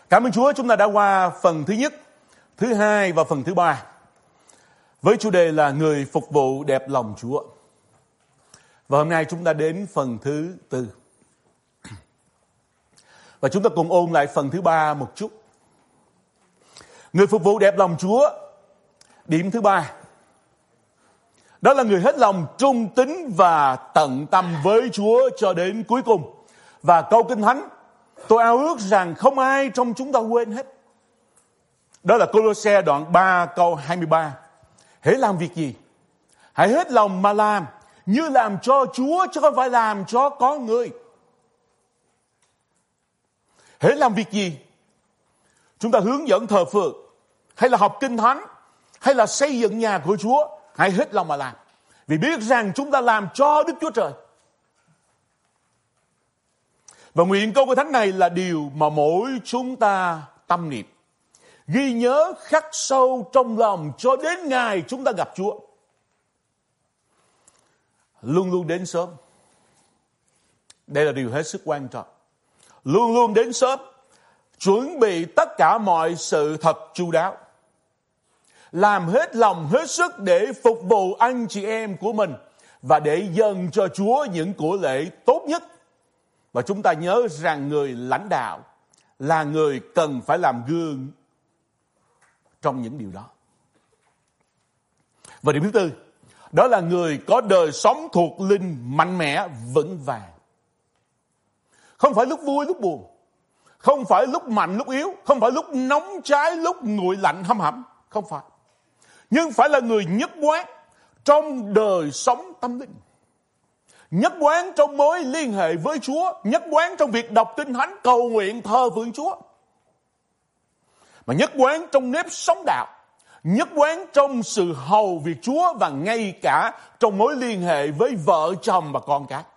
Cảm ơn Chúa, chúng ta đã qua phần thứ nhất, thứ hai và phần thứ ba với chủ đề là người phục vụ đẹp lòng Chúa. Và hôm nay chúng ta đến phần thứ tư. Và chúng ta cùng ôn lại phần thứ ba một chút. Người phục vụ đẹp lòng Chúa, điểm thứ ba, đó là người hết lòng trung tín và tận tâm với Chúa cho đến cuối cùng. Và câu Kinh Thánh, tôi ao ước rằng không ai trong chúng ta quên hết. Đó là Cô-lô-se đoạn 3 câu 23. Hãy làm việc gì, hãy hết lòng mà làm, như làm cho Chúa chứ không phải làm cho con người. Hãy làm việc gì? Chúng ta hướng dẫn thờ phượng, hay là học Kinh Thánh, hay là xây dựng nhà của Chúa, hãy hết lòng mà làm. Vì biết rằng chúng ta làm cho Đức Chúa Trời. Và nguyện câu Kinh Thánh này là điều mà mỗi chúng ta tâm niệm, ghi nhớ khắc sâu trong lòng cho đến ngày chúng ta gặp Chúa. Luôn luôn đến sớm. Đây là điều hết sức quan trọng. Luôn luôn đến sớm, chuẩn bị tất cả mọi sự thật chu đáo, làm hết lòng hết sức để phục vụ anh chị em của mình và để dâng cho Chúa những của lễ tốt nhất. Và chúng ta nhớ rằng người lãnh đạo là người cần phải làm gương trong những điều đó. Và điểm thứ tư, đó là người có đời sống thuộc linh mạnh mẽ vững vàng. Không phải lúc vui lúc buồn, không phải lúc mạnh lúc yếu, không phải lúc nóng cháy lúc nguội lạnh hâm hẩm, không phải. Nhưng phải là người nhất quán trong đời sống tâm linh, nhất quán trong mối liên hệ với Chúa, nhất quán trong việc đọc Kinh Thánh, cầu nguyện, thờ phượng Chúa, mà nhất quán trong nếp sống đạo, nhất quán trong sự hầu việc Chúa, và ngay cả trong mối liên hệ với vợ chồng và con cái.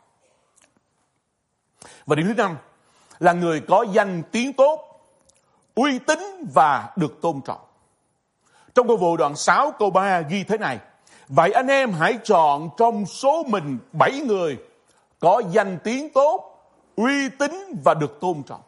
Và điểm thứ năm là người có danh tiếng tốt, uy tín và được tôn trọng. Trong câu vụ đoạn 6 câu 3 ghi thế này: vậy anh em hãy chọn trong số mình 7 người có danh tiếng tốt, uy tín và được tôn trọng.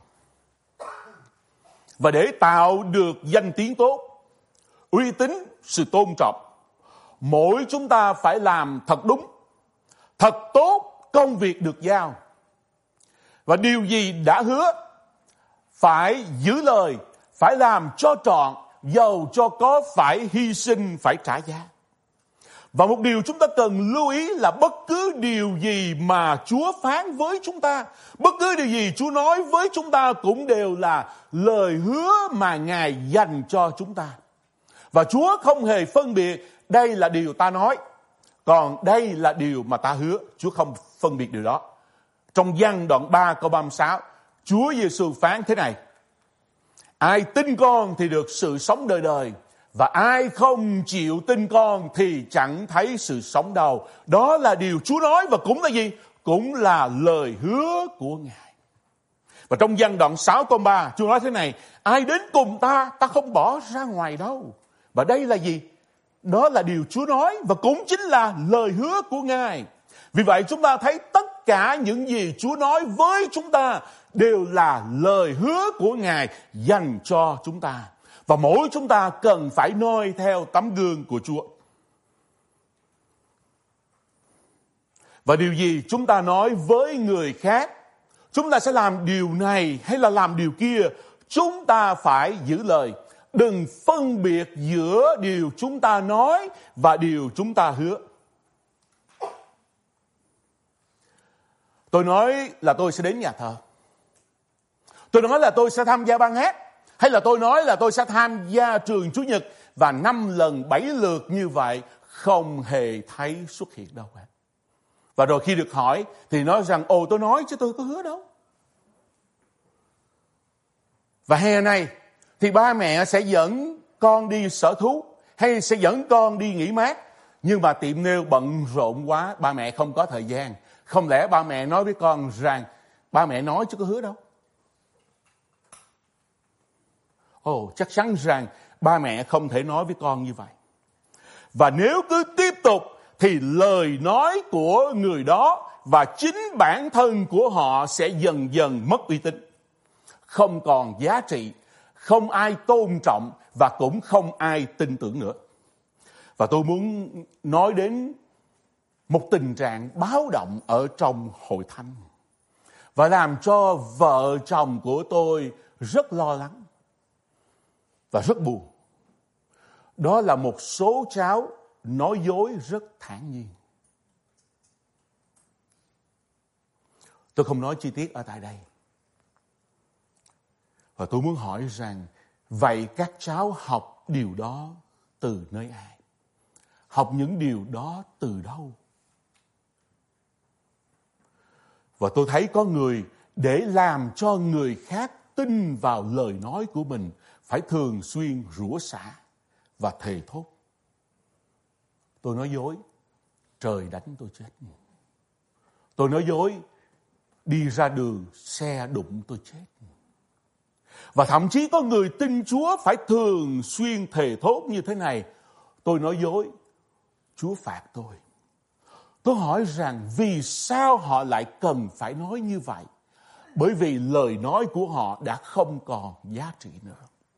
Và để tạo được danh tiếng tốt, uy tín, sự tôn trọng, mỗi chúng ta phải làm thật đúng, thật tốt công việc được giao. Và điều gì đã hứa phải giữ lời, phải làm cho trọn, dầu cho có phải hy sinh, phải trả giá. Và một điều chúng ta cần lưu ý là bất cứ điều gì mà Chúa phán với chúng ta, bất cứ điều gì Chúa nói với chúng ta cũng đều là lời hứa mà Ngài dành cho chúng ta. Và Chúa không hề phân biệt đây là điều ta nói, còn đây là điều mà ta hứa. Chúa không phân biệt điều đó. Trong Giăng đoạn 3 câu 36, Chúa Giêsu phán thế này: ai tin con thì được sự sống đời đời, và ai không chịu tin con thì chẳng thấy sự sống đâu. Đó là điều Chúa nói, và cũng là gì? Cũng là lời hứa của Ngài. Và trong Giăng đoạn 6 câu 3, Chúa nói thế này: ai đến cùng ta, ta không bỏ ra ngoài đâu. Và đây là gì? Đó là điều Chúa nói, và cũng chính là lời hứa của Ngài. Vì vậy chúng ta thấy tất cả những gì Chúa nói với chúng ta đều là lời hứa của Ngài dành cho chúng ta. Và mỗi chúng ta cần phải noi theo tấm gương của Chúa. Và điều gì chúng ta nói với người khác, chúng ta sẽ làm điều này hay là làm điều kia, chúng ta phải giữ lời. Đừng phân biệt giữa điều chúng ta nói và điều chúng ta hứa. Tôi nói là tôi sẽ đến nhà thờ, tôi nói là tôi sẽ tham gia ban hát, hay là tôi nói là tôi sẽ tham gia trường Chủ nhật, và 5 lần 7 lượt như vậy không hề thấy xuất hiện đâu cả. Và rồi khi được hỏi thì nói rằng ồ, tôi nói chứ tôi có hứa đâu. Và hè này thì ba mẹ sẽ dẫn con đi sở thú, hay sẽ dẫn con đi nghỉ mát, nhưng mà tiệm nail bận rộn quá, ba mẹ không có thời gian. Không lẽ ba mẹ nói với con rằng ba mẹ nói chứ có hứa đâu? Chắc chắn rằng ba mẹ không thể nói với con như vậy. Và nếu cứ tiếp tục thì lời nói của người đó và chính bản thân của họ sẽ dần dần mất uy tín, không còn giá trị, không ai tôn trọng và cũng không ai tin tưởng nữa. Và tôi muốn nói đến một tình trạng báo động ở trong hội thánh và làm cho vợ chồng của tôi rất lo lắng và rất buồn. Đó là một số cháu nói dối rất thản nhiên. Tôi không nói chi tiết ở tại đây. Và tôi muốn hỏi rằng, vậy các cháu học điều đó từ nơi ai? Học những điều đó từ đâu? Và tôi thấy có người để làm cho người khác tin vào lời nói của mình phải thường xuyên rủa xả và thề thốt. Tôi nói dối, trời đánh tôi chết. Tôi nói dối, đi ra đường xe đụng tôi chết. Và thậm chí có người tin Chúa phải thường xuyên thề thốt như thế này: tôi nói dối, Chúa phạt tôi. Tôi hỏi rằng vì sao họ lại cần phải nói như vậy? Bởi vì lời nói của họ đã không còn giá trị nữa.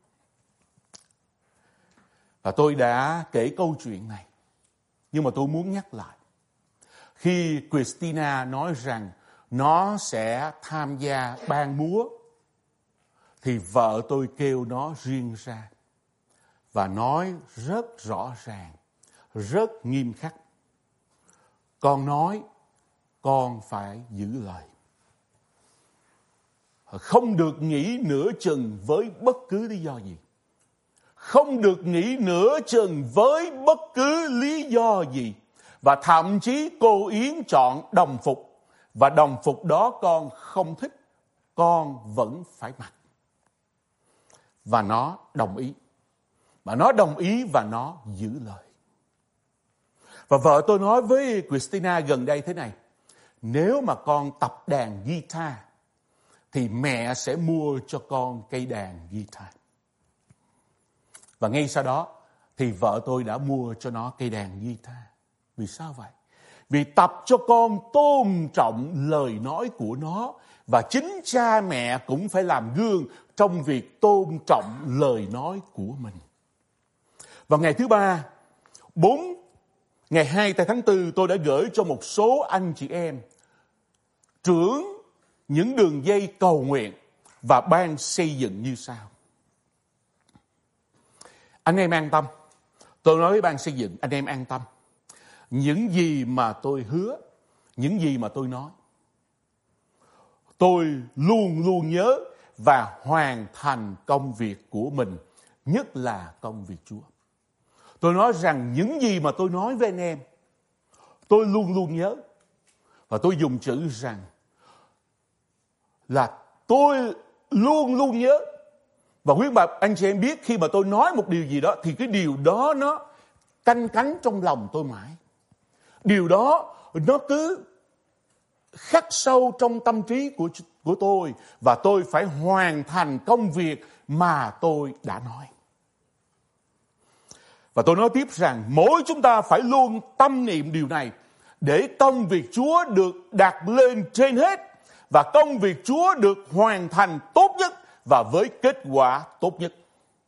Và tôi đã kể câu chuyện này, nhưng mà tôi muốn nhắc lại. Khi Christina nói rằng nó sẽ tham gia ban múa, thì vợ tôi kêu nó riêng ra và nói rất rõ ràng, rất nghiêm khắc: con nói, con phải giữ lời. Không được nghĩ nửa chừng với bất cứ lý do gì. Không được nghĩ nửa chừng với bất cứ lý do gì. Và thậm chí cô Yến chọn đồng phục, và đồng phục đó con không thích, con vẫn phải mặc. Và nó đồng ý. Và nó đồng ý và nó giữ lời. Và vợ tôi nói với Christina gần đây thế này: nếu mà con tập đàn guitar thì mẹ sẽ mua cho con cây đàn guitar. Và ngay sau đó thì vợ tôi đã mua cho nó cây đàn guitar. Vì sao vậy? Vì tập cho con tôn trọng lời nói của nó. Và chính cha mẹ cũng phải làm gương trong việc tôn trọng lời nói của mình. Vào ngày thứ ba, ngày 2 tháng 4, tôi đã gửi cho một số anh chị em trưởng những đường dây cầu nguyện và ban xây dựng như sau. Anh em an tâm. Tôi nói với ban xây dựng, anh em an tâm. Những gì mà tôi hứa, những gì mà tôi nói, tôi luôn luôn nhớ và hoàn thành công việc của mình, nhất là công việc Chúa. Tôi nói rằng những gì mà tôi nói với anh em, tôi luôn luôn nhớ. Và tôi dùng chữ rằng là tôi luôn luôn nhớ. Và quý bà anh chị em biết, khi mà tôi nói một điều gì đó thì cái điều đó nó canh cánh trong lòng tôi mãi. Điều đó nó cứ khắc sâu trong tâm trí của tôi, và tôi phải hoàn thành công việc mà tôi đã nói. Và tôi nói tiếp rằng mỗi chúng ta phải luôn tâm niệm điều này, để công việc Chúa được đặt lên trên hết và công việc Chúa được hoàn thành tốt nhất và với kết quả tốt nhất.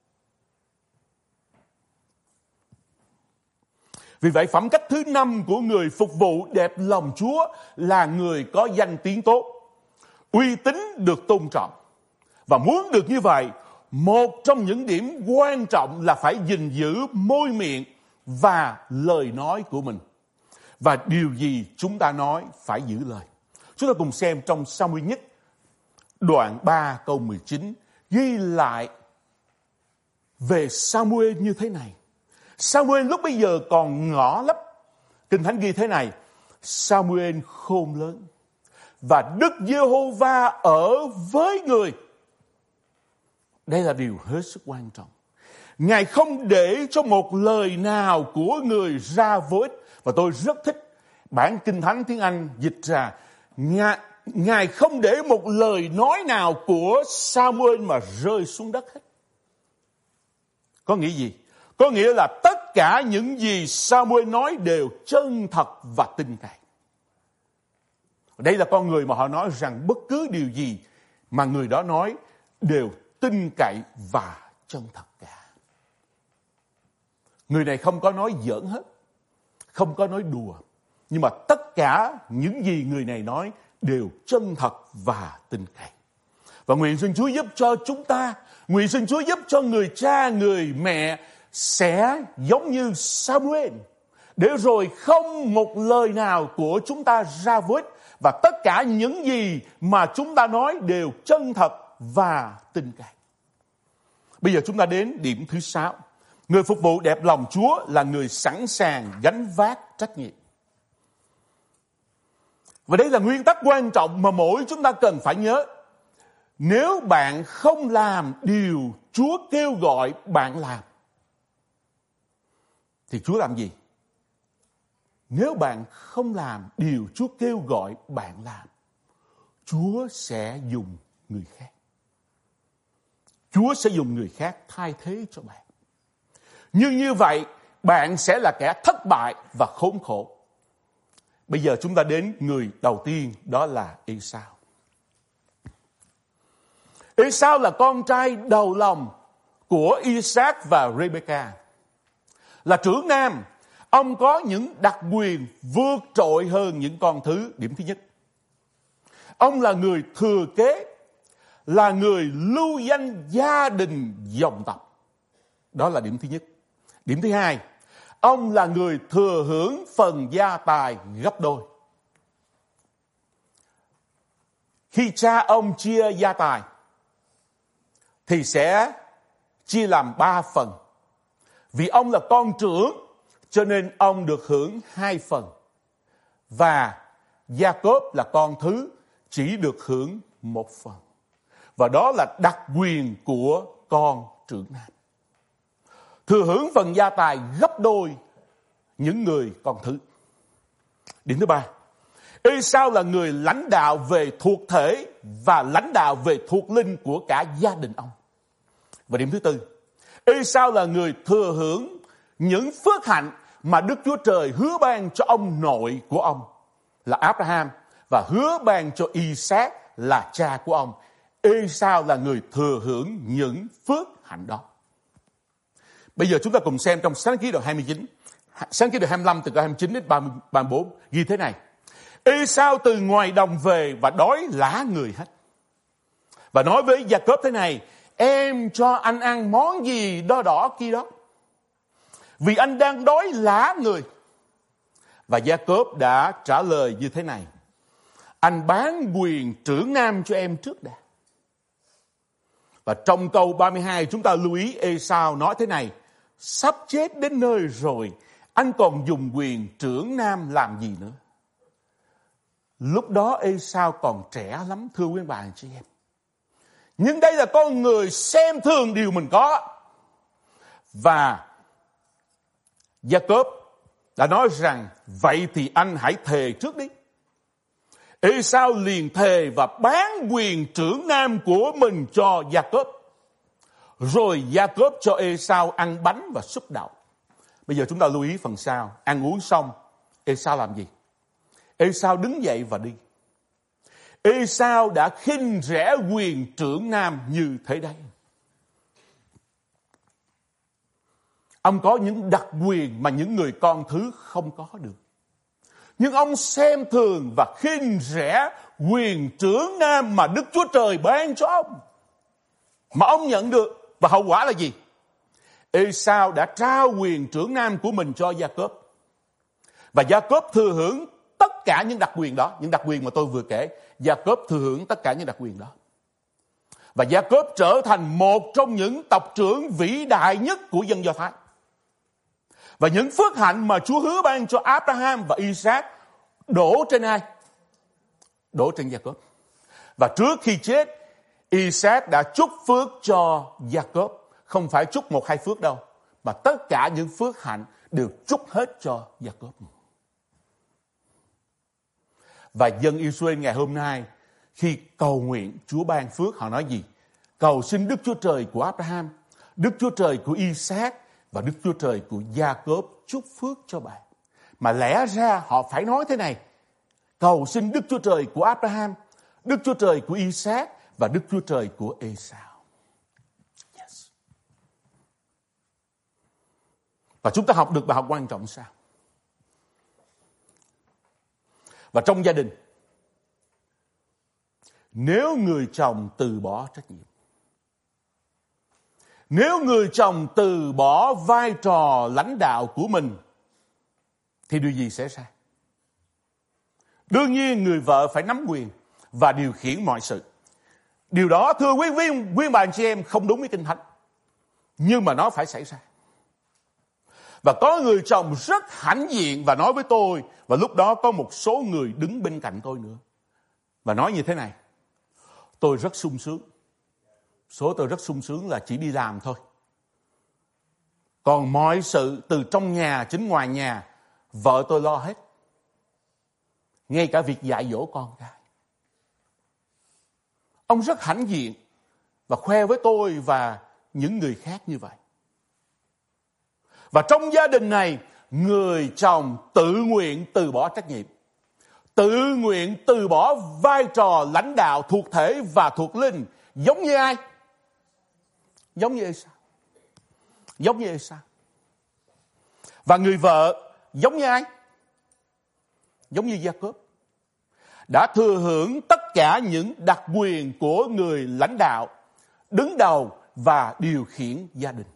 Vì vậy, phẩm cách thứ 5 của người phục vụ đẹp lòng Chúa là người có danh tiếng tốt, uy tín được tôn trọng. Và muốn được như vậy, một trong những điểm quan trọng là phải gìn giữ môi miệng và lời nói của mình. Và điều gì chúng ta nói phải giữ lời. Chúng ta cùng xem trong Sa-mu-ê nhất đoạn 3 câu 19 ghi lại về Sa-mu-ê như thế này. Sa-mu-ê lúc bây giờ còn nhỏ lắm. Kinh Thánh ghi thế này: Sa-mu-ê khôn lớn và Đức Giê-hô-va ở với người. Đây là điều hết sức quan trọng. Ngài không để cho một lời nào của người ra vô ích. Và tôi rất thích bản Kinh Thánh tiếng Anh dịch ra: Ngài không để một lời nói nào của Sa-mu-ê mà rơi xuống đất hết. Có nghĩa gì? Có nghĩa là tất cả những gì Sa-mu-ê nói đều chân thật và tin cậy. Đây là con người mà họ nói rằng bất cứ điều gì mà người đó nói đều tin cậy và chân thật cả. Người này không có nói giỡn hết, không có nói đùa, nhưng mà tất cả những gì người này nói đều chân thật và tin cậy. Và nguyện xin Chúa giúp cho chúng ta, nguyện xin Chúa giúp cho người cha, người mẹ sẽ giống như Samuel, để rồi không một lời nào của chúng ta ra vết, và tất cả những gì mà chúng ta nói đều chân thật và tin cậy. Bây giờ chúng ta đến điểm thứ 6. Người phục vụ đẹp lòng Chúa là người sẵn sàng gánh vác trách nhiệm. Và đây là nguyên tắc quan trọng mà mỗi chúng ta cần phải nhớ. Nếu bạn không làm điều Chúa kêu gọi bạn làm, thì Chúa làm gì? Nếu bạn không làm điều Chúa kêu gọi bạn làm, Chúa sẽ dùng người khác. Chúa sẽ dùng người khác thay thế cho bạn. Nhưng như vậy, bạn sẽ là kẻ thất bại và khốn khổ. Bây giờ chúng ta đến người đầu tiên, đó là Ê-sao. Ê-sao là con trai đầu lòng của Isaac và Rebecca. Là trưởng nam, ông có những đặc quyền vượt trội hơn những con thứ. Điểm thứ nhất, ông là người thừa kế, là người lưu danh gia đình dòng tộc. Đó là điểm thứ nhất. Điểm thứ hai, ông là người thừa hưởng phần gia tài gấp đôi. Khi cha ông chia gia tài thì sẽ chia làm 3 phần. Vì ông là con trưởng cho nên ông được hưởng 2 phần. Và Gia-cốp là con thứ chỉ được hưởng 1 phần. Và đó là đặc quyền của con trưởng nam. Thừa hưởng phần gia tài gấp đôi những người con thứ. Điểm thứ 3, Ê-sao là người lãnh đạo về thuộc thể và lãnh đạo về thuộc linh của cả gia đình ông. Và điểm thứ 4, Ê-sao là người thừa hưởng những phước hạnh mà Đức Chúa Trời hứa ban cho ông nội của ông là Abraham và hứa ban cho Isaac là cha của ông. Ê-sao là người thừa hưởng những phước hạnh đó. Bây giờ chúng ta cùng xem trong Sáng Ký đoạn 29, Sáng Ký đoạn 25 từ câu 29 đến 34 ghi thế này: Ê-sao từ ngoài đồng về và đói lả người hết, và nói với Gia-cốp thế này: em cho anh ăn món gì đo đỏ kia đó, vì anh đang đói lả người. Và Gia-cốp đã trả lời như thế này: anh bán quyền trưởng nam cho em trước đã. Và trong câu 32 chúng ta lưu ý Ê-sao nói thế này: sắp chết đến nơi rồi, anh còn dùng quyền trưởng nam làm gì nữa? Lúc đó Ê-sao còn trẻ lắm thưa quý bà anh chị em. Nhưng đây là con người xem thường điều mình có. Và Gia-cốp đã nói rằng vậy thì anh hãy thề trước đi. Ê-sao liền thề và bán quyền trưởng nam của mình cho Gia-cốp. Rồi Gia-cốp cho Ê-sao ăn bánh và súp đậu. Bây giờ chúng ta lưu ý phần sau. Ăn uống xong, Ê-sao làm gì? Ê-sao đứng dậy và đi. Ê-sao đã khinh rẻ quyền trưởng nam như thế đấy. Ông có những đặc quyền mà những người con thứ không có được. Nhưng ông xem thường và khinh rẻ quyền trưởng nam mà Đức Chúa Trời ban cho ông, mà ông nhận được. Và hậu quả là gì? Ê-sao đã trao quyền trưởng nam của mình cho Gia-cốp. Và Gia-cốp thừa hưởng tất cả những đặc quyền đó. Những đặc quyền mà tôi vừa kể, Gia-cốp thừa hưởng tất cả những đặc quyền đó. Và Gia-cốp trở thành một trong những tộc trưởng vĩ đại nhất của dân Do Thái. Và những phước hạnh mà Chúa hứa ban cho Abraham và Isaac đổ trên ai? Đổ trên Gia-cốp. Và trước khi chết, Isaac đã chúc phước cho Gia-cốp. Không phải chúc 1-2 phước đâu, mà tất cả những phước hạnh đều chúc hết cho Gia-cốp. Và dân Israel ngày hôm nay khi cầu nguyện Chúa ban phước, họ nói gì? Cầu xin Đức Chúa Trời của Abraham, Đức Chúa Trời của Isaac và Đức Chúa Trời của Gia-cốp chúc phước cho bạn. Mà lẽ ra họ phải nói thế này: cầu xin Đức Chúa Trời của Abraham, Đức Chúa Trời của Isaac và Đức Chúa Trời của Ê-sao. Và chúng ta học được bài học quan trọng sao? Và trong gia đình, nếu người chồng từ bỏ trách nhiệm, nếu người chồng từ bỏ vai trò lãnh đạo của mình, thì điều gì xảy ra? Đương nhiên người vợ phải nắm quyền và điều khiển mọi sự. Điều đó thưa quý bà anh chị em không đúng với Kinh Thánh, nhưng mà nó phải xảy ra. Và có người chồng rất hãnh diện và nói với tôi, và lúc đó có một số người đứng bên cạnh tôi nữa, và nói như thế này: tôi rất sung sướng. Số tôi rất sung sướng là chỉ đi làm thôi. Còn mọi sự từ trong nhà đến ngoài nhà, vợ tôi lo hết. Ngay cả việc dạy dỗ con cái. Ông rất hãnh diện và khoe với tôi và những người khác như vậy. Và trong gia đình này, người chồng tự nguyện từ bỏ trách nhiệm, tự nguyện từ bỏ vai trò lãnh đạo thuộc thể và thuộc linh. Giống như ai? Giống như Ê-sao. Giống như Ê-sao. Và người vợ giống như ai? Giống như Gia-cốp. Đã thừa hưởng tất cả những đặc quyền của người lãnh đạo, đứng đầu và điều khiển gia đình.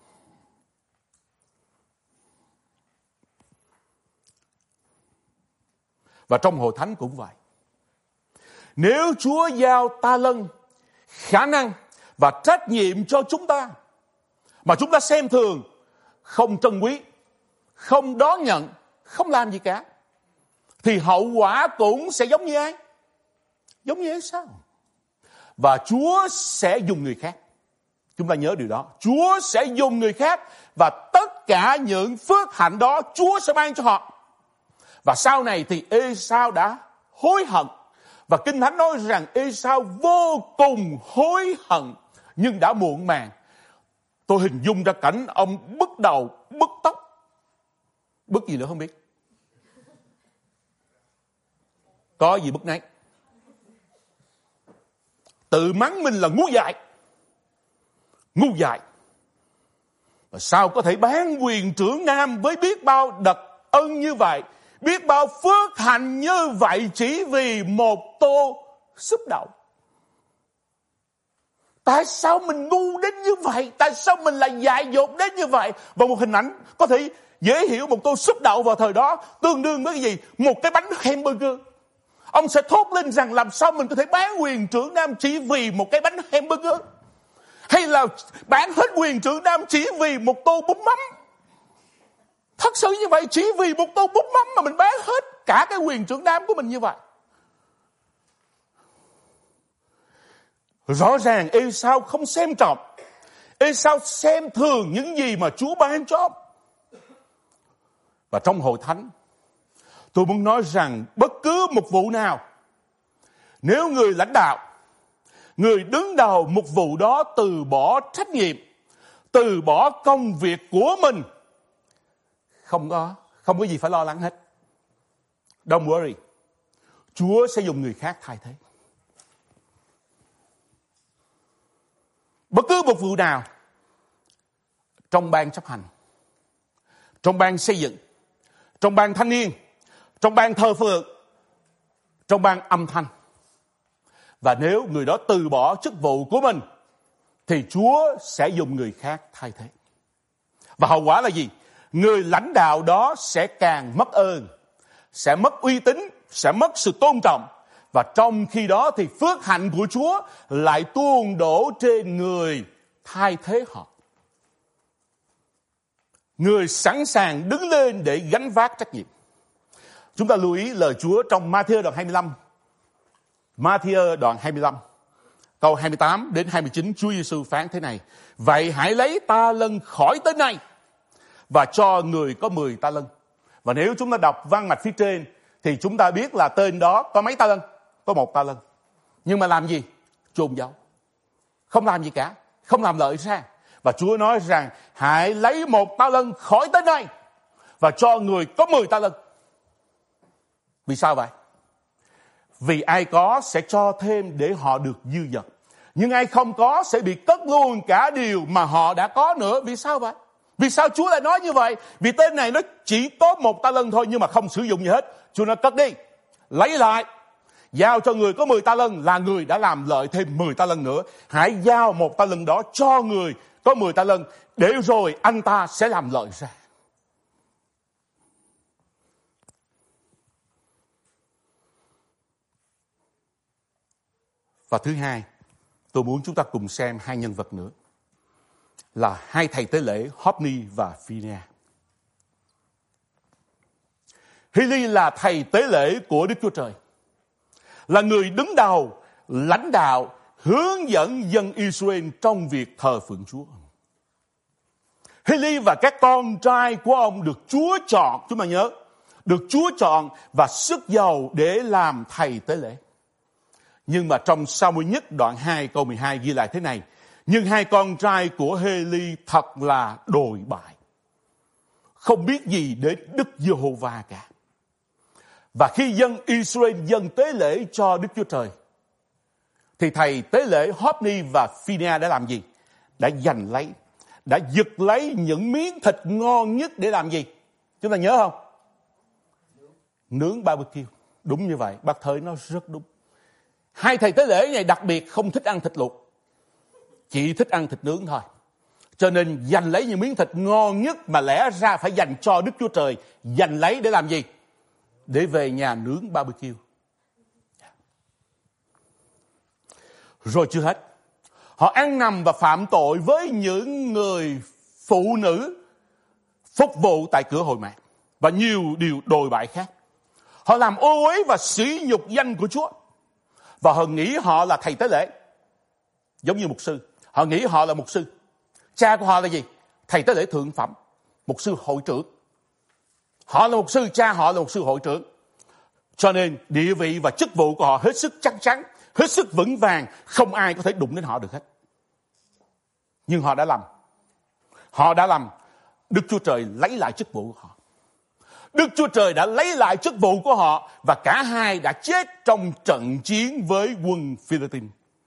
Và trong Hội Thánh cũng vậy. Nếu Chúa giao ta lân, khả năng và trách nhiệm cho chúng ta, mà chúng ta xem thường, không trân quý, không đón nhận, không làm gì cả, thì hậu quả cũng sẽ giống như ai? Giống như Ê-sao. Và Chúa sẽ dùng người khác. Chúng ta nhớ điều đó. Chúa sẽ dùng người khác, và tất cả những phước hạnh đó Chúa sẽ ban cho họ. Và sau này thì Ê-sao đã hối hận. Và Kinh Thánh nói rằng Ê-sao vô cùng hối hận, nhưng đã muộn màng. Tôi hình dung ra cảnh ông bứt đầu, bứt tóc. Bứt gì nữa không biết. Có gì bứt nấy. Tự mắng mình là ngu dại. Ngu dại. Và sao có thể bán quyền trưởng nam với biết bao đặc ân như vậy, biết bao phước hạnh như vậy, chỉ vì một tô súp đậu? Tại sao mình ngu đến như vậy? Tại sao mình lại dại dột đến như vậy? Và một hình ảnh có thể dễ hiểu, một tô súp đậu vào thời đó tương đương với cái gì? Một cái bánh hamburger. Ông sẽ thốt lên rằng làm sao mình có thể bán quyền trưởng nam chỉ vì một cái bánh hamburger? Hay là bán hết quyền trưởng nam chỉ vì một tô bún mắm? Thật sự như vậy, chỉ vì một tô bún mắm mà mình bán hết cả cái quyền trưởng nam của mình như vậy. Rõ ràng Ê-sao không xem trọng. Ê-sao xem thường những gì mà Chúa ban cho. Và trong Hội Thánh, tôi muốn nói rằng bất cứ một vụ nào, nếu người lãnh đạo, người đứng đầu một vụ đó từ bỏ trách nhiệm, từ bỏ công việc của mình, không có gì phải lo lắng hết. Don't worry. Chúa sẽ dùng người khác thay thế. Bất cứ một vụ nào, trong ban chấp hành, trong ban xây dựng, trong ban thanh niên, trong ban thờ phượng, trong ban âm thanh, và nếu người đó từ bỏ chức vụ của mình, thì Chúa sẽ dùng người khác thay thế. Và hậu quả là gì? Người lãnh đạo đó sẽ càng mất ơn, sẽ mất uy tín, sẽ mất sự tôn trọng. Và trong khi đó thì phước hạnh của Chúa lại tuôn đổ trên người thay thế họ. Người sẵn sàng đứng lên để gánh vác trách nhiệm. Chúng ta lưu ý lời Chúa trong Ma-thi-ơ đoạn 25. Ma-thi-ơ đoạn 25, câu 28 đến 29, Chúa Giêsu phán thế này: vậy hãy lấy ta lân khỏi tên này và cho người có 10 ta lân. Và nếu chúng ta đọc văn mạch phía trên thì chúng ta biết là tên đó có mấy ta lân? Có 1 ta lân. Nhưng mà làm gì? Chôn giấu. Không làm gì cả, không làm lợi ra. Và Chúa nói rằng hãy lấy 1 ta lân khỏi tên này và cho người có 10 ta lân. Vì sao vậy? Vì ai có sẽ cho thêm để họ được dư dật, nhưng ai không có sẽ bị cất luôn cả điều mà họ đã có nữa. Vì sao vậy? Vì sao Chúa lại nói như vậy? Vì tên này nó chỉ có 1 ta lân thôi nhưng mà không sử dụng gì hết. Chúa nói cất đi, lấy lại, giao cho người có 10 ta lân là người đã làm lợi thêm 10 ta lân nữa. Hãy giao 1 ta lân đó cho người có 10 ta lân để rồi anh ta sẽ làm lợi ra. Và thứ hai, tôi muốn chúng ta cùng xem 2 nhân vật nữa, là 2 thầy tế lễ Hophni và Phinehas. Hê-li là thầy tế lễ của Đức Chúa Trời, là người đứng đầu, lãnh đạo, hướng dẫn dân Israel trong việc thờ phượng Chúa. Hê-li và các con trai của ông được Chúa chọn, chúng ta nhớ, được Chúa chọn và sức giàu để làm thầy tế lễ. Nhưng mà trong Sa-mu-el nhất đoạn 2 câu 12 ghi lại thế này: nhưng 2 con trai của Hê-li thật là đồi bại, không biết gì đến Đức Giê-hô-va cả. Và khi dân Israel dâng tế lễ cho Đức Chúa Trời, thì thầy tế lễ Hophni và Phinehas đã làm gì? Đã giành lấy, đã giật lấy những miếng thịt ngon nhất để làm gì? Chúng ta nhớ không? Nướng barbecue. Đúng như vậy, bác Thới nói rất đúng. 2 thầy tế lễ này đặc biệt không thích ăn thịt luộc, chỉ thích ăn thịt nướng thôi. Cho nên giành lấy những miếng thịt ngon nhất mà lẽ ra phải dành cho Đức Chúa Trời, giành lấy để làm gì? Để về nhà nướng barbecue. Rồi chưa hết, họ ăn nằm và phạm tội với những người phụ nữ phục vụ tại cửa hội mạc và nhiều điều đồi bại khác. Họ làm ô uế và sỉ nhục danh của Chúa. Và họ nghĩ họ là thầy tế lễ, giống như mục sư. Họ nghĩ họ là mục sư. Cha của họ là gì? Thầy tế lễ thượng phẩm, mục sư hội trưởng. Họ là mục sư, cha họ là mục sư hội trưởng. Cho nên địa vị và chức vụ của họ hết sức chắc chắn, hết sức vững vàng, không ai có thể đụng đến họ được hết. Nhưng họ đã làm. Họ đã làm. Đức Chúa Trời lấy lại chức vụ của họ. Đức Chúa Trời đã lấy lại chức vụ của họ và cả hai đã chết trong trận chiến với quân Philippines.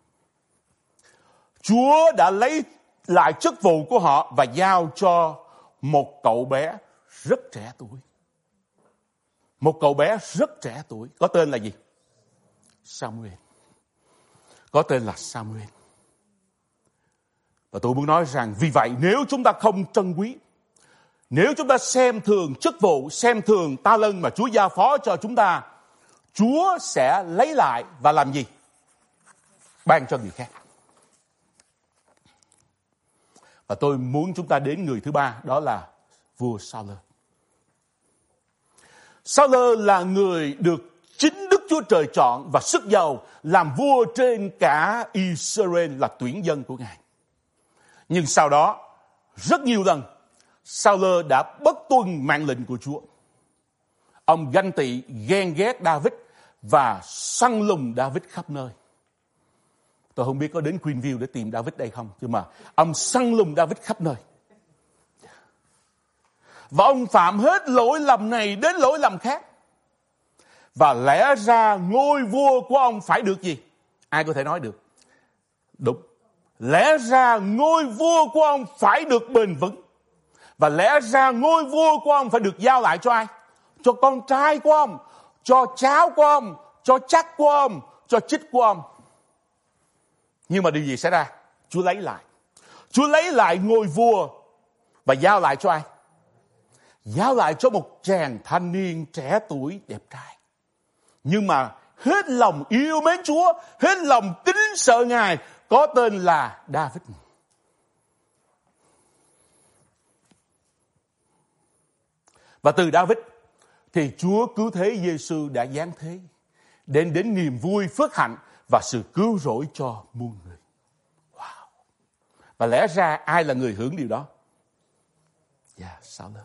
Chúa đã lấy lại chức vụ của họ và giao cho một cậu bé rất trẻ tuổi. Một cậu bé rất trẻ tuổi, có tên là gì? Samuel. Có tên là Samuel. Và tôi muốn nói rằng vì vậy nếu chúng ta không trân quý, nếu chúng ta xem thường chức vụ, xem thường ta lân mà Chúa giao phó cho chúng ta, Chúa sẽ lấy lại và làm gì? Ban cho người khác. Và tôi muốn chúng ta đến người thứ ba, đó là vua Sa-lơ. Sa-lơ là người được chính Đức Chúa Trời chọn và sức giàu làm vua trên cả Israel, là tuyển dân của Ngài. Nhưng sau đó, rất nhiều lần, Sa-lơ đã bất tuân mạng lệnh của Chúa. Ông ganh tị, ghen ghét David và săn lùng David khắp nơi. Tôi không biết có đến Greenville để tìm David đây không, nhưng mà ông săn lùng David khắp nơi. Và ông phạm hết lỗi lầm này đến lỗi lầm khác. Và lẽ ra ngôi vua của ông phải được gì? Ai có thể nói được? Đúng. Lẽ ra ngôi vua của ông phải được bền vững. Và lẽ ra ngôi vua của ông phải được giao lại cho ai? Cho con trai của ông, cho cháu của ông, cho chắc của ông, cho chích của ông. Nhưng mà điều gì xảy ra? Chúa lấy lại. Chúa lấy lại ngôi vua và giao lại cho ai? Giao lại cho một chàng thanh niên trẻ tuổi đẹp trai. Nhưng mà hết lòng yêu mến Chúa, hết lòng kính sợ Ngài, có tên là David. Và từ David thì Chúa cứu thế Giêsu đã giáng thế, đem đến niềm vui, phước hạnh và sự cứu rỗi cho muôn người. Wow! Và lẽ ra ai là người hưởng điều đó? Sa-lơ.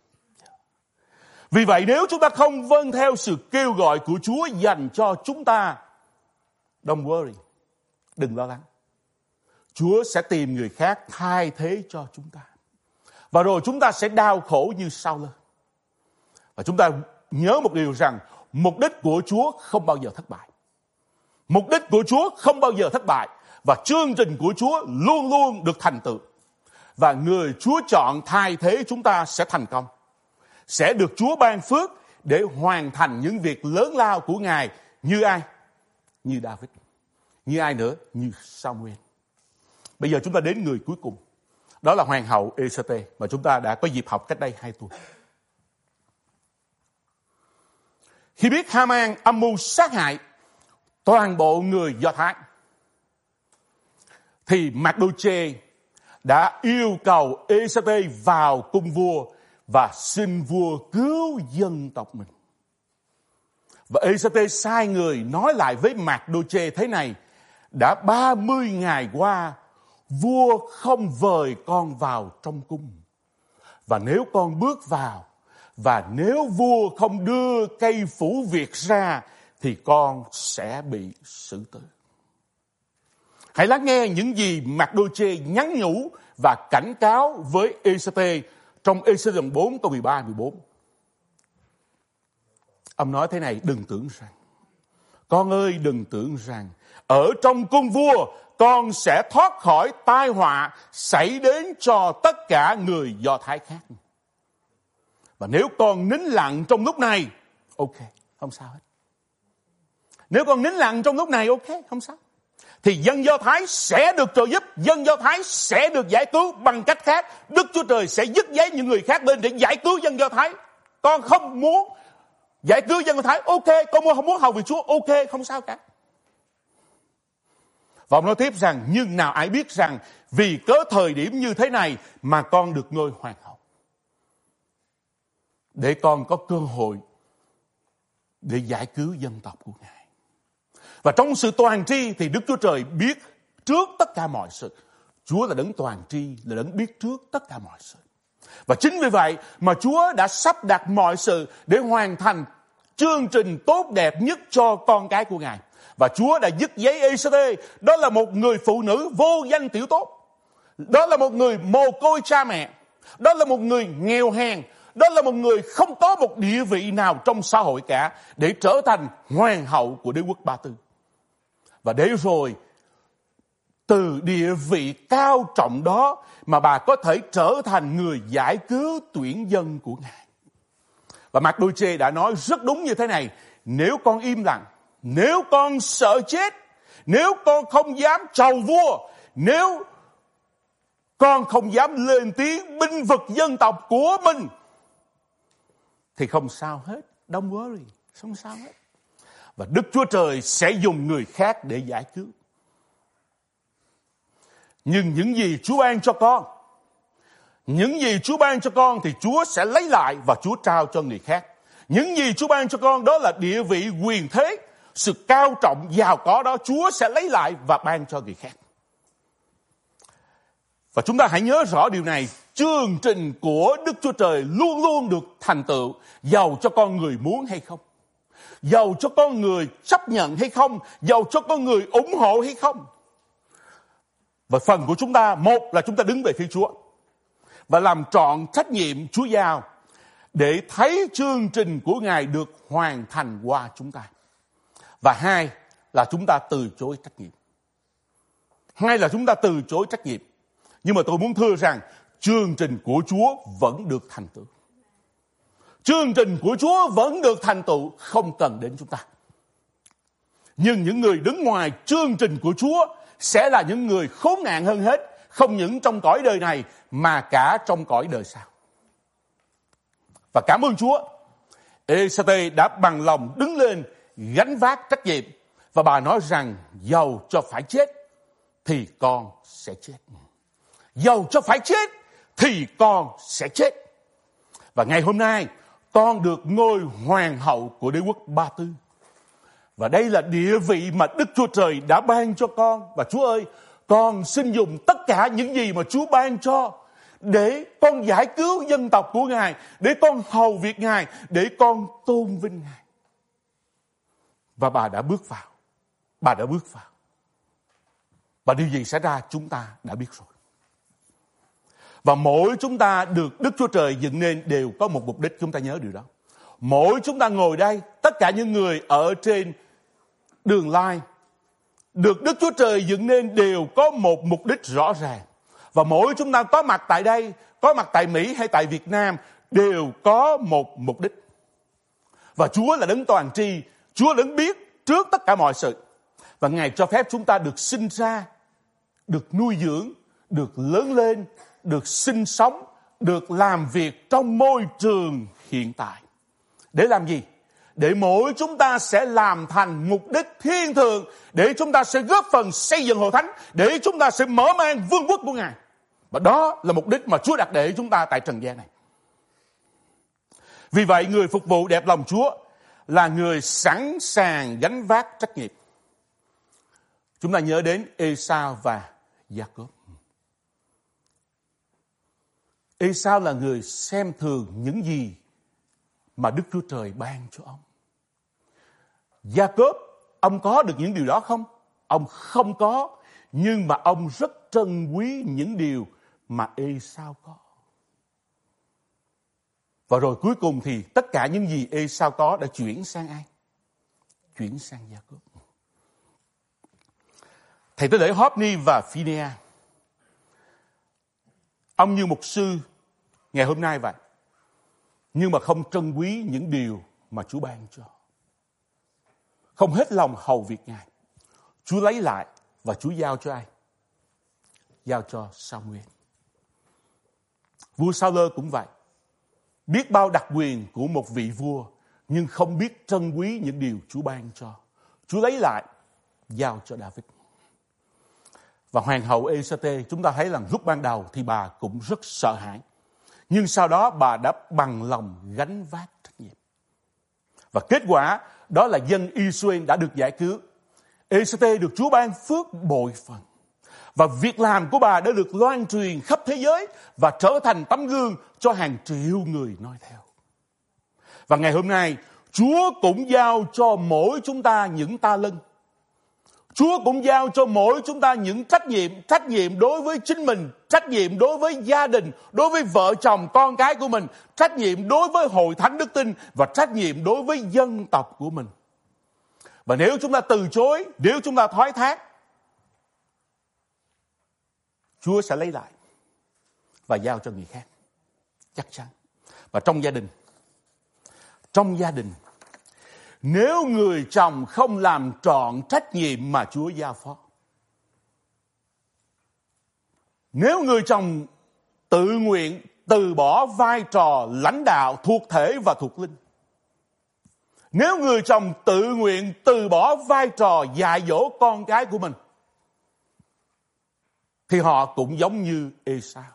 Vì vậy nếu chúng ta không vâng theo sự kêu gọi của Chúa dành cho chúng ta, don't worry, đừng lo lắng. Chúa sẽ tìm người khác thay thế cho chúng ta. Và rồi chúng ta sẽ đau khổ như Sa-lơ. Và chúng ta nhớ một điều rằng mục đích của Chúa không bao giờ thất bại. Mục đích của Chúa không bao giờ thất bại. Và chương trình của Chúa luôn luôn được thành tựu. và người Chúa chọn thay thế chúng ta sẽ thành công, sẽ được Chúa ban phước để hoàn thành những việc lớn lao của Ngài. Như ai? Như David. Như ai nữa? Như Samuel. Bây giờ chúng ta đến người cuối cùng. Đó là hoàng hậu Ê-sê-tê mà chúng ta đã có dịp học cách đây 2 tuần. Khi biết Ha-man âm mưu sát hại toàn bộ người Do Thái, thì Mạc-đô-chê đã yêu cầu Ê-sê-tê vào cung vua và xin vua cứu dân tộc mình. Và Ê-sê-tê sai người nói lại với Mạc-đô-chê thế này: đã 30 ngày qua, vua không vời con vào trong cung. Và nếu con bước vào, và nếu vua không đưa cây phủ việc ra, thì con sẽ bị xử tử. Hãy lắng nghe những gì Mạc-đô-chê nhắn nhủ và cảnh cáo với Ê-sê-tê trong Ê-sê-tê 4 câu 13-14. Ông nói thế này: đừng tưởng rằng, con ơi đừng tưởng rằng ở trong cung vua con sẽ thoát khỏi tai họa xảy đến cho tất cả người Do Thái khác. Và nếu con nín lặng trong lúc này, ok, không sao hết. Nếu con nín lặng trong lúc này, ok, không sao. Thì dân Do Thái sẽ được trợ giúp, dân Do Thái sẽ được giải cứu bằng cách khác. Đức Chúa Trời sẽ dứt giấy những người khác lên để giải cứu dân Do Thái. Con không muốn giải cứu dân Do Thái, ok, con không muốn hầu việc Chúa, ok, không sao cả. Và ông nói tiếp rằng, nhưng nào ai biết rằng vì cớ thời điểm như thế này mà con được ngôi hoàng hậu, để con có cơ hội để giải cứu dân tộc của Ngài. Và trong sự toàn tri thì Đức Chúa Trời biết trước tất cả mọi sự. Chúa là đấng toàn tri, là đấng biết trước tất cả mọi sự. Và chính vì vậy mà Chúa đã sắp đặt mọi sự để hoàn thành chương trình tốt đẹp nhất cho con cái của Ngài. Và Chúa đã dứt giấy Ê-sê-tê. Đó là một người phụ nữ vô danh tiểu tốt. Đó là một người mồ côi cha mẹ. Đó là một người nghèo hèn. Đó là một người không có một địa vị nào trong xã hội cả, để trở thành hoàng hậu của đế quốc Ba Tư. Và để rồi từ địa vị cao trọng đó mà bà có thể trở thành người giải cứu tuyển dân của Ngài. Và Mạc-đô-chê đã nói rất đúng như thế này: nếu con im lặng, nếu con sợ chết, nếu con không dám chầu vua, nếu con không dám lên tiếng binh vực dân tộc của mình, thì không sao hết. Don't worry, không sao hết. Và Đức Chúa Trời sẽ dùng người khác để giải cứu. Nhưng những gì Chúa ban cho con, những gì Chúa ban cho con thì Chúa sẽ lấy lại và Chúa trao cho người khác. Những gì Chúa ban cho con đó là địa vị, quyền thế, sự cao trọng, giàu có đó, Chúa sẽ lấy lại và ban cho người khác. Và chúng ta hãy nhớ rõ điều này: chương trình của Đức Chúa Trời luôn luôn được thành tựu, dầu cho con người muốn hay không, dầu cho con người chấp nhận hay không, dầu cho con người ủng hộ hay không. Và phần của chúng ta, một là chúng ta đứng về phía Chúa và làm trọn trách nhiệm Chúa giao để thấy chương trình của Ngài được hoàn thành qua chúng ta. Và hai là chúng ta từ chối trách nhiệm. Hai là chúng ta từ chối trách nhiệm. Nhưng mà tôi muốn thưa rằng chương trình của Chúa vẫn được thành tựu. Chương trình của Chúa vẫn được thành tựu, không cần đến chúng ta. Nhưng những người đứng ngoài chương trình của Chúa sẽ là những người khốn nạn hơn hết, không những trong cõi đời này mà cả trong cõi đời sau. Và cảm ơn Chúa, Ê-sê-tê đã bằng lòng đứng lên gánh vác trách nhiệm. Và bà nói rằng dầu cho phải chết thì con sẽ chết. Dầu cho phải chết thì con sẽ chết. Và ngày hôm nay con được ngôi hoàng hậu của đế quốc Ba Tư. Và đây là địa vị mà Đức Chúa Trời đã ban cho con. Và Chúa ơi, con xin dùng tất cả những gì mà Chúa ban cho để con giải cứu dân tộc của Ngài, để con hầu việc Ngài, để con tôn vinh Ngài. Và bà đã bước vào. Bà đã bước vào. Và điều gì xảy ra chúng ta đã biết rồi. Và mỗi chúng ta được Đức Chúa Trời dựng nên đều có một mục đích, chúng ta nhớ điều đó. Mỗi chúng ta ngồi đây, tất cả những người ở trên đường live, được Đức Chúa Trời dựng nên đều có một mục đích rõ ràng. Và mỗi chúng ta có mặt tại đây, có mặt tại Mỹ hay tại Việt Nam, đều có một mục đích. Và Chúa là đấng toàn tri, Chúa đấng biết trước tất cả mọi sự. Và Ngài cho phép chúng ta được sinh ra, được nuôi dưỡng, được lớn lên, được sinh sống, được làm việc trong môi trường hiện tại. Để làm gì? Để mỗi chúng ta sẽ làm thành mục đích thiên thượng, để chúng ta sẽ góp phần xây dựng hội thánh, để chúng ta sẽ mở mang vương quốc của Ngài. Và đó là mục đích mà Chúa đặt để chúng ta tại trần gian này. Vì vậy, người phục vụ đẹp lòng Chúa là người sẵn sàng gánh vác trách nhiệm. Chúng ta nhớ đến Ê-sao và Gia-cốp. Ê-sao là người xem thường những gì mà Đức Chúa Trời ban cho ông. Gia-cốp, ông có được những điều đó không? Ông không có, nhưng mà ông rất trân quý những điều mà Ê-sao có. Và rồi cuối cùng thì tất cả những gì Ê-sao có đã chuyển sang ai? Chuyển sang Gia-cốp. Thầy tế lễ Hophni và Phinea, ông như mục sư ngày hôm nay vậy, nhưng mà không trân quý những điều mà Chúa ban cho. Không hết lòng hầu việc Ngài. Chúa lấy lại và Chúa giao cho ai? Giao cho Samuel. Vua Sa-lơ cũng vậy. Biết bao đặc quyền của một vị vua, nhưng không biết trân quý những điều Chúa ban cho. Chúa lấy lại, giao cho David. Và hoàng hậu Ê-sa-tê, chúng ta thấy là lúc ban đầu thì bà cũng rất sợ hãi. Nhưng sau đó bà đã bằng lòng gánh vác trách nhiệm. Và kết quả đó là dân Israel đã được giải cứu. Ê-sa-tê được Chúa ban phước bội phần. Và việc làm của bà đã được loan truyền khắp thế giới và trở thành tấm gương cho hàng triệu người noi theo. Và ngày hôm nay, Chúa cũng giao cho mỗi chúng ta những ta lân. Chúa cũng giao cho mỗi chúng ta những trách nhiệm đối với chính mình, trách nhiệm đối với gia đình, đối với vợ chồng con cái của mình, trách nhiệm đối với hội thánh đức tin và trách nhiệm đối với dân tộc của mình. Và nếu chúng ta từ chối, nếu chúng ta thoái thác, Chúa sẽ lấy lại và giao cho người khác. Chắc chắn. Và trong gia đình, nếu người chồng không làm trọn trách nhiệm mà Chúa giao phó, nếu người chồng tự nguyện từ bỏ vai trò lãnh đạo thuộc thể và thuộc linh, nếu người chồng tự nguyện từ bỏ vai trò dạy dỗ con cái của mình, thì họ cũng giống như Ê-sao.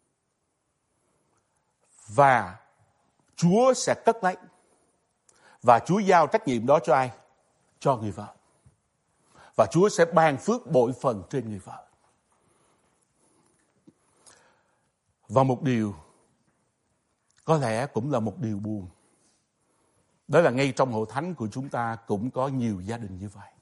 Và Chúa sẽ cất lấy. Và Chúa giao trách nhiệm đó cho ai? Cho người vợ. Và Chúa sẽ ban phước bội phần trên người vợ. Và một điều có lẽ cũng là một điều buồn. Đó là ngay trong hội thánh của chúng ta cũng có nhiều gia đình như vậy.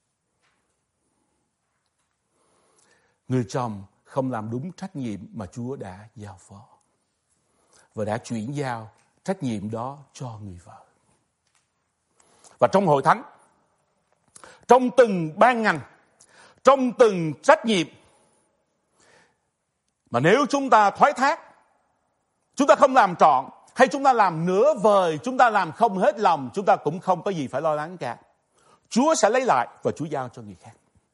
Người chồng không làm đúng trách nhiệm mà Chúa đã giao phó. Và đã chuyển giao trách nhiệm đó cho người vợ. Và trong hội thánh, trong từng ban ngành, trong từng trách nhiệm, mà nếu chúng ta thoái thác, chúng ta không làm trọn, hay chúng ta làm nửa vời, chúng ta làm không hết lòng, chúng ta cũng không có gì phải lo lắng cả. Chúa sẽ lấy lại và Chúa giao cho người khác.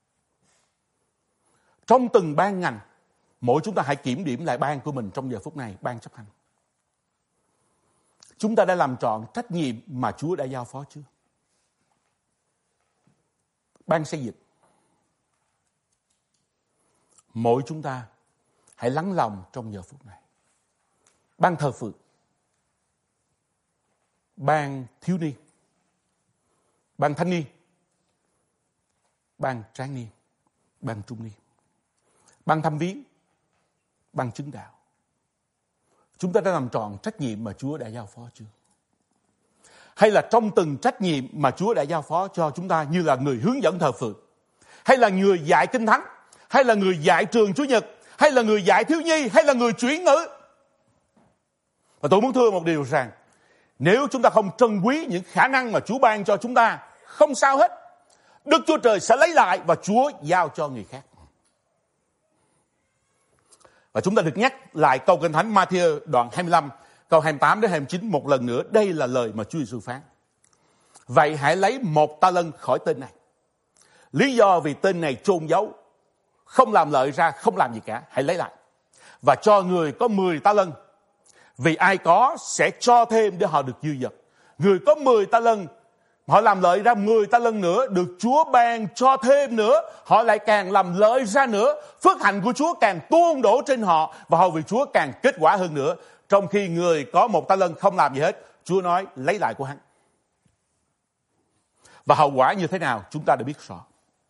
Trong từng ban ngành, mỗi chúng ta hãy kiểm điểm lại ban của mình trong giờ phút này, ban chấp hành. Chúng ta đã làm trọn trách nhiệm mà Chúa đã giao phó chưa? Ban xây dựng, mỗi chúng ta hãy lắng lòng trong giờ phút này. Ban thờ phượng, ban thiếu niên, ban thanh niên, ban tráng niên, ban trung niên, ban thăm viếng, ban chứng đạo. Chúng ta đã làm trọn trách nhiệm mà Chúa đã giao phó chưa? Hay là trong từng trách nhiệm mà Chúa đã giao phó cho chúng ta, như là người hướng dẫn thờ phượng, hay là người dạy kinh thánh, hay là người dạy trường Chủ nhật, hay là người dạy thiếu nhi, hay là người chuyển ngữ. Và tôi muốn thưa một điều rằng, nếu chúng ta không trân quý những khả năng mà Chúa ban cho chúng ta, không sao hết. Đức Chúa Trời sẽ lấy lại và Chúa giao cho người khác. Và chúng ta được nhắc lại câu Kinh Thánh Ma-thi-ơ đoạn 25, câu 28 đến 29 một lần nữa. Đây là lời mà Chúa Giêsu phán. Vậy hãy lấy 1 ta lân khỏi tên này. Lý do vì tên này chôn giấu, không làm lợi ra, không làm gì cả. Hãy lấy lại. Và cho người có 10 ta lân. Vì ai có sẽ cho thêm để họ được dư dật. Người có 10 ta lân, họ làm lợi ra 10 ta lân nữa, được Chúa ban cho thêm nữa, họ lại càng làm lợi ra nữa. Phước hạnh của Chúa càng tuôn đổ trên họ, và hầu vì Chúa càng kết quả hơn nữa. Trong khi người có 1 ta lân không làm gì hết, Chúa nói lấy lại của hắn. Và hậu quả như thế nào chúng ta đã biết rõ.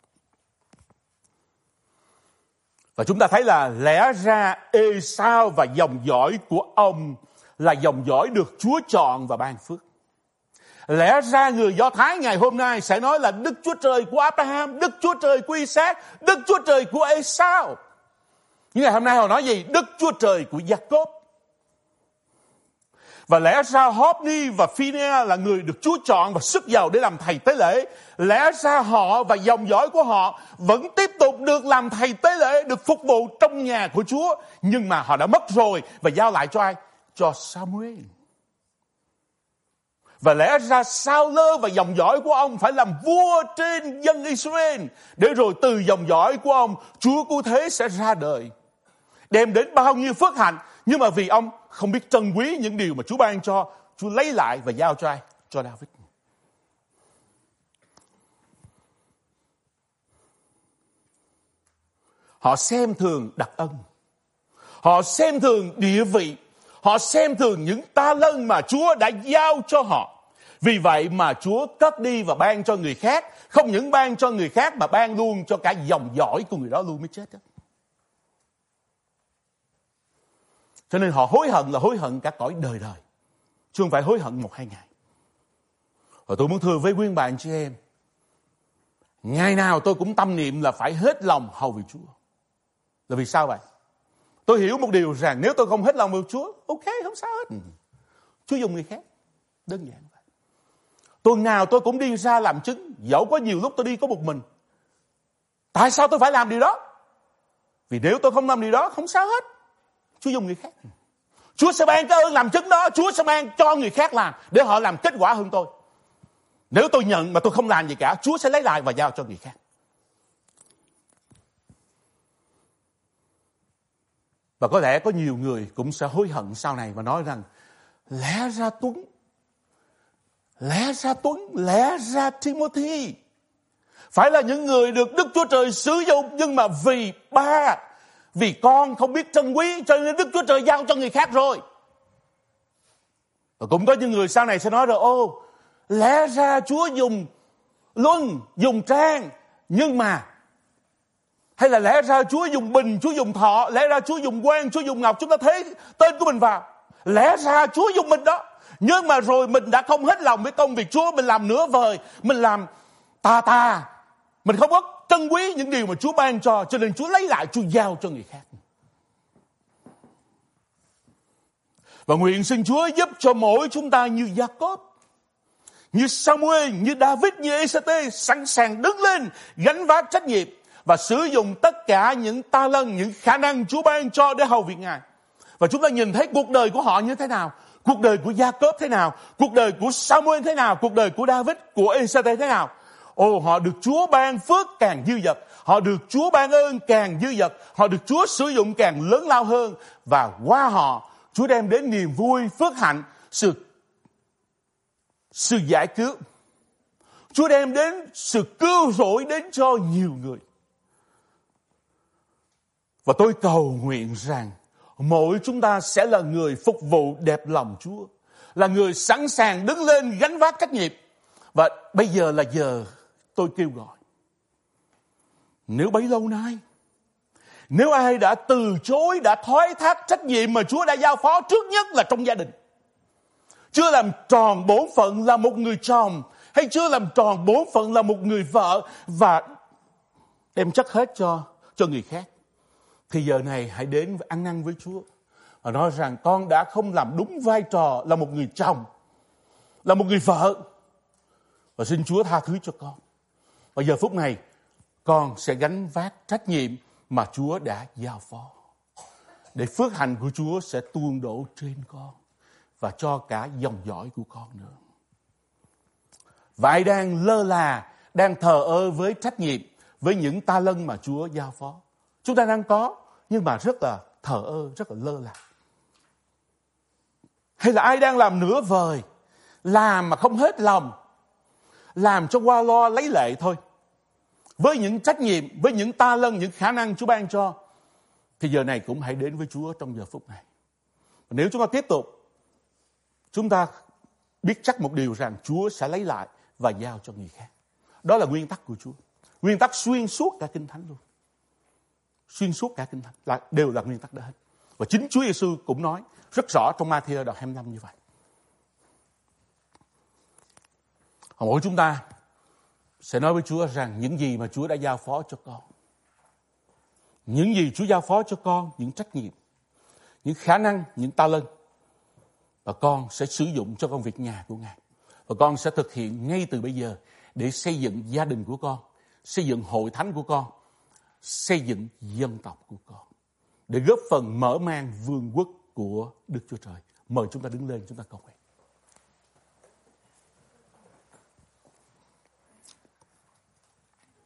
Và chúng ta thấy là lẽ ra Ê-sao và dòng dõi của ông là dòng dõi được Chúa chọn và ban phước. Lẽ ra người Do Thái ngày hôm nay sẽ nói là Đức Chúa Trời của Abraham, Đức Chúa Trời của Isaac, Đức Chúa Trời của Ê-sao. Nhưng ngày hôm nay họ nói gì? Đức Chúa Trời của Gia-cốp. Và lẽ ra Hôp-ni và Phi-nê là người được Chúa chọn và sức giàu để làm thầy tế lễ. Lẽ ra họ và dòng dõi của họ vẫn tiếp tục được làm thầy tế lễ, được phục vụ trong nhà của Chúa. Nhưng mà họ đã mất rồi và giao lại cho ai? Cho Sa-muel. Và lẽ ra Sa-lơ và dòng dõi của ông phải làm vua trên dân Israel. Để rồi từ dòng dõi của ông, Chúa Cứu Thế sẽ ra đời, đem đến bao nhiêu phước hạnh. Nhưng mà vì ông không biết trân quý những điều mà Chúa ban cho, Chúa lấy lại và giao cho ai? Cho David. Họ xem thường đặc ân. Họ xem thường địa vị. Họ xem thường những ta lân mà Chúa đã giao cho họ. Vì vậy mà Chúa cất đi và ban cho người khác. Không những ban cho người khác mà ban luôn cho cả dòng dõi của người đó luôn mới chết đó. Cho nên họ hối hận là hối hận cả cõi đời đời, chứ không phải hối hận 1-2 ngày. Và tôi muốn thưa với quý bạn chị em, ngày nào tôi cũng tâm niệm là phải hết lòng hầu vì Chúa. Là vì sao vậy? Tôi hiểu một điều rằng nếu tôi không hết lòng vì Chúa, ok, không sao hết. Chúa dùng người khác. Đơn giản vậy. Tuần nào tôi cũng đi ra làm chứng, dẫu có nhiều lúc tôi đi có một mình. Tại sao tôi phải làm điều đó? Vì nếu tôi không làm điều đó, không sao hết. Chúa dùng người khác. Chúa sẽ ban cái ơn làm chứng đó, Chúa sẽ ban cho người khác làm để họ làm kết quả hơn tôi. Nếu tôi nhận mà tôi không làm gì cả, Chúa sẽ lấy lại và giao cho người khác. Và có lẽ có nhiều người cũng sẽ hối hận sau này và nói rằng lẽ ra Tuấn, lẽ ra Timothy phải là những người được Đức Chúa Trời sử dụng, nhưng mà vì con không biết trân quý cho nên Đức Chúa Trời giao cho người khác rồi. Và cũng có những người sau này sẽ nói rồi, lẽ ra Chúa dùng Luân, dùng Trang, nhưng mà hay là lẽ ra Chúa dùng Bình, Chúa dùng Thọ, lẽ ra Chúa dùng Quang, Chúa dùng Ngọc, chúng ta thấy tên của mình vào. Lẽ ra Chúa dùng mình đó. Nhưng mà rồi mình đã không hết lòng với công việc Chúa, mình làm nửa vời, mình làm tà. Mình không có trân quý những điều mà Chúa ban cho nên Chúa lấy lại, Chúa giao cho người khác. Và nguyện xin Chúa giúp cho mỗi chúng ta như Gia-cốp, như Sa-muel, như David, như Ê-sa-tê sẵn sàng đứng lên, gánh vác trách nhiệm và sử dụng tất cả những ta lân, những khả năng Chúa ban cho để hầu việc Ngài. Và chúng ta nhìn thấy cuộc đời của họ như thế nào, cuộc đời của Gia-cốp thế nào, cuộc đời của Sa-muel thế nào, cuộc đời của David, của Ê-sa-tê thế nào. Họ được Chúa ban phước càng dư dật, họ được Chúa ban ơn càng dư dật, họ được Chúa sử dụng càng lớn lao hơn. Và qua họ, Chúa đem đến niềm vui, phước hạnh, sự giải cứu. Chúa đem đến sự cứu rỗi đến cho nhiều người. Và tôi cầu nguyện rằng mỗi chúng ta sẽ là người phục vụ đẹp lòng Chúa, là người sẵn sàng đứng lên gánh vác trách nhiệm. Và bây giờ là giờ tôi kêu gọi. Nếu bấy lâu nay, nếu ai đã từ chối, đã thoái thác trách nhiệm mà Chúa đã giao phó, trước nhất là trong gia đình, chưa làm tròn bổn phận là một người chồng, hay chưa làm tròn bổn phận là một người vợ và đem chất hết cho người khác, thì giờ này hãy đến và ăn năn với Chúa và nói rằng con đã không làm đúng vai trò là một người chồng, là một người vợ, và xin Chúa tha thứ cho con. Và giờ phút này con sẽ gánh vác trách nhiệm mà Chúa đã giao phó. để phước hạnh của Chúa sẽ tuôn đổ trên con và cho cả dòng dõi của con nữa. Và ai đang lơ là, đang thờ ơ với trách nhiệm, với những ta lân mà Chúa giao phó? Chúng ta đang có, nhưng mà rất là thờ ơ, rất là lơ là. Hay là ai đang làm nửa vời, làm mà không hết lòng, làm cho qua lo lấy lệ thôi, với những trách nhiệm, với những ta lân, những khả năng Chúa ban cho, thì giờ này cũng hãy đến với Chúa trong giờ phút này. Nếu chúng ta tiếp tục, chúng ta biết chắc một điều rằng Chúa sẽ lấy lại và giao cho người khác. Đó là nguyên tắc của Chúa. Nguyên tắc xuyên suốt cả Kinh Thánh luôn. Xuyên suốt cả Kinh Thánh đều là nguyên tắc đó hết. Và chính Chúa Giêsu cũng nói rất rõ trong Ma-thi-ơ đoạn 25 như vậy. Mỗi chúng ta sẽ nói với Chúa rằng những gì mà Chúa đã giao phó cho con, những gì Chúa giao phó cho con, những trách nhiệm, những khả năng, những ta lân, và con sẽ sử dụng cho công việc nhà của Ngài. Và con sẽ thực hiện ngay từ bây giờ để xây dựng gia đình của con, xây dựng hội thánh của con, xây dựng dân tộc của con, để góp phần mở mang vương quốc của Đức Chúa Trời. Mời chúng ta đứng lên, chúng ta cầu nguyện.